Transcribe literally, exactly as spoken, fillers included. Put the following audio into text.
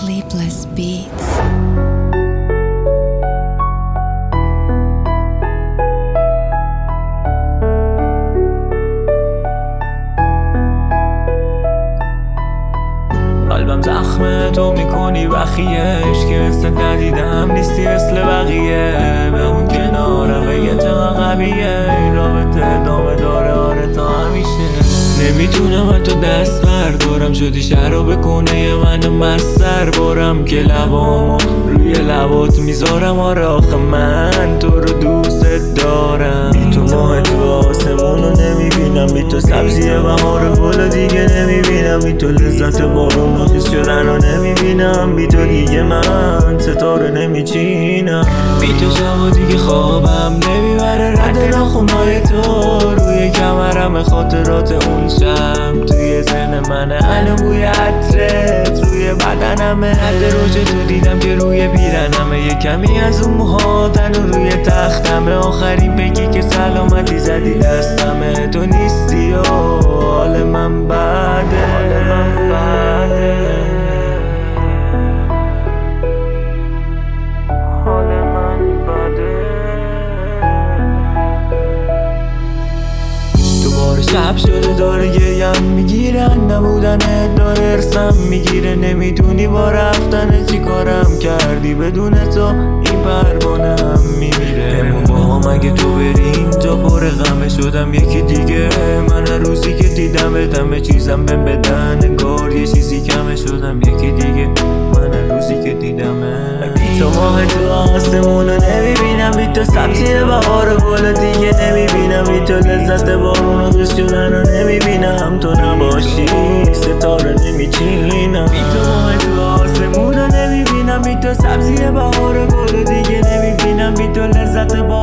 Sleepless Beats. قلبم زخمه تو میکنی بخیش که مثل ندیدم نیستی مثل بقیه. به اون کنارم بگه چقدر قویه این رابطه ادامه داره آره تا همیشه. نمیتونم از تو دست بردارم شدی شراب کنه من مستر بارم که لبامو روی لبات میذارم آره آخه من تو رو دوست دارم. بی تو ماه تو آسمونو نمیبینم بی تو سبزی بهار گل دیگه نمیبینم بی تو لذت بارون و حس شدن رو نمیبینم بی تو دیگه من ستاره نمیچینم بی تو شب دیگه خوابم نمیبره رد ناخونای تو روی کمرم خاطرات اون شب توی ذهن منه هنو بوی عطرت روی بدنمه حد روز تو دیدم که روی پیرنمه یه کمی از اون موهاتن و روی تختمه آخرین بگی که سلامتی زدی دستمه تو نیستی و حال من بده حال من بده حال من بده دوباره شب شده داره گریم میگیرن نبودنت داره ارسم میگیره نمیدونی با رفتن چی کارم کردی بدون تو این پروانه هم میمیره. بمون با هم اگه تو بری اینجا پر غمه شدم یکی دیگه من روزی که دیدم همه چیزم بهم بدن انگار یه چیزی کمه شدم یکی دیگه من روزی که دیدمه. بی تو ماه تو آسمونو نمیبینم بی تو سبزی بهار گل دیگه نمیبینم بی تو لذت بارون و دوست شدن رو نمیبینم تو نباشی ستاره نمیچینم بی تو ماه تو آسمونو نمیبینم بی تو سبزی بهار گل دیگه نمیبینم بی تو لذت بارون